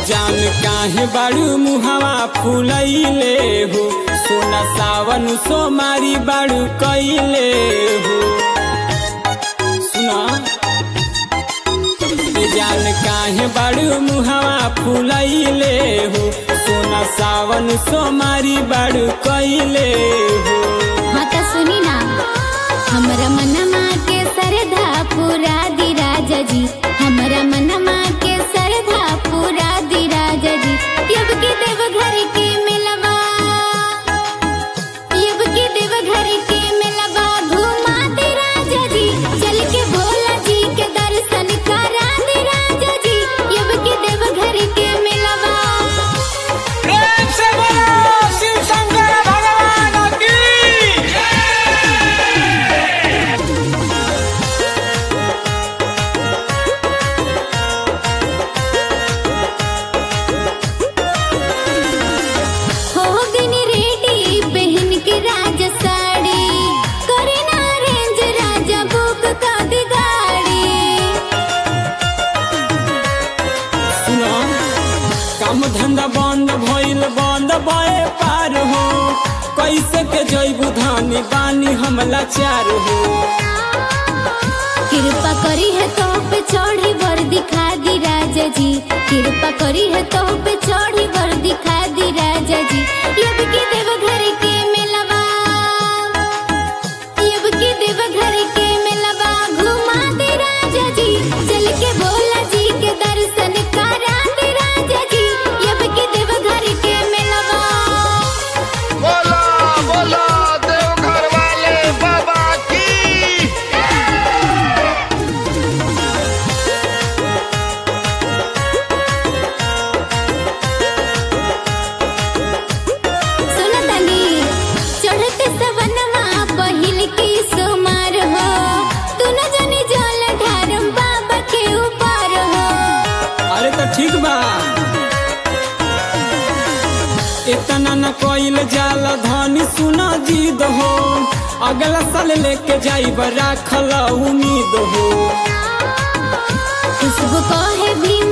जान काहे बाड़ू मुहावा फूलैले हो, सोना सावन सोमारी बाड़ू कैले हो। सुना जान काहे बाड़ू मुहावा फूलैले हो, सोना सावन सोमारी बाड़ू कैले हो। हाँ तो सुनी ना, हमरा मनमा के सरधा पूरा दी राजा जी, हमरा मनमा के सरधा पूरा दी राजा जी। यब के देव घर के मिलवा, यब के देव घर के मिलवा घुमा दे राजा जी, चल के भोला जी के दर्शन करा दे राजा जी। यब के देव घर के मिलवा प्रेम से बोलो शिव शंकर भगवान की। हो गनी रेडी पहन के राजा साड़ी, करे ना रेंज राजा बुक का दी गाड़ी। सुनो काम धंधा बंद भइल, बंद बए पार हो, कैसे के जैबू धानी बानी हम लाचार हो। कृपा करी है तो पे चढ़ी वर दिखा दी राजा जी, कृपा करी है तो पे चढ़ी वर दिखा दी राजा जी। यब के देव घर के मिलवा, यब के देव घर के मिलवा घुमा दे राजा जी, चल के भोला जी के दर्शन करा दे राजा जी। यब के देव घर के मिलवा बोला बोला देवघर वाले बाबा की। सुनतनी चढ़ते सवनमा पहिल की सुमार हो, तू न जानी जल ढारम बाबा के ऊपर हो। अरे तो ठीक बा, इतना न कोइल जाला धनी सुना जीद हो, अगला साल लेके जाइब राखल उम्मीद हो। खुशबू कहे भी